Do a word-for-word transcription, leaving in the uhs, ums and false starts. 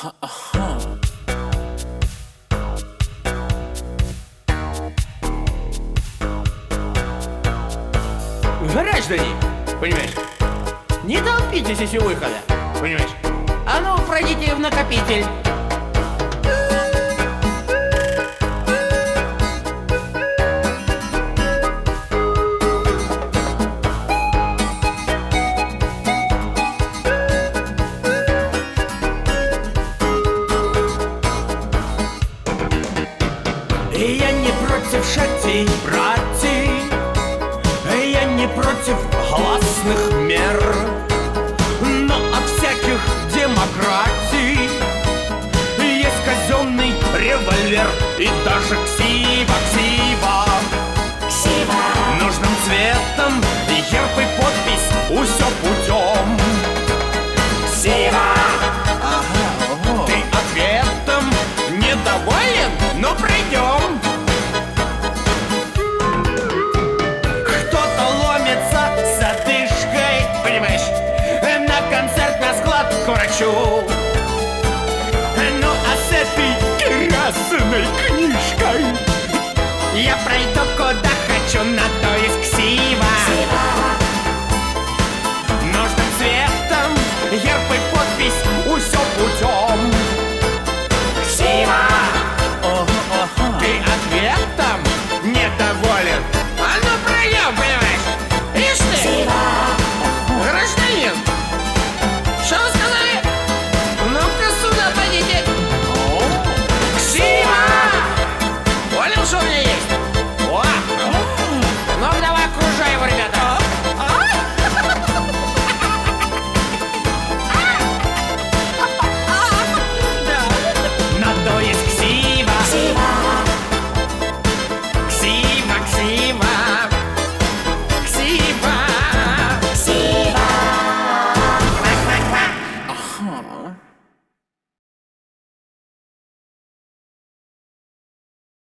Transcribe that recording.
Граждане, понимаешь, не толпитесь здесь у выхода, понимаешь? А ну, пройдите в накопитель. Я не против шатей, братьев, я не против гласных мер, но от всяких демократий есть казенный револьвер и даже ксива, ксива, ксива. Нужным цветом герб и подпись, усё путем. Ксива, ага, ты ответом недоволен, но пройдем. Кто-то ломится с одышкой, понимаешь, на концерт, на склад к врачу. Ну а с этой красной книжкой я пройду куда хочу, на то есть ксива. Нужным цветом герб и подпись, усё путем. Ксива, ты ответом недоволен? А ну пройдем, понимаешь? Ишь ты, гражданин, что вы сказали? Ну-ка сюда пойдите. Ксива! Понял, что у меня есть? О! Ну давай окружай его, ребята. На то есть ксива. Ксива, ксива, ксива, ксива. Ага.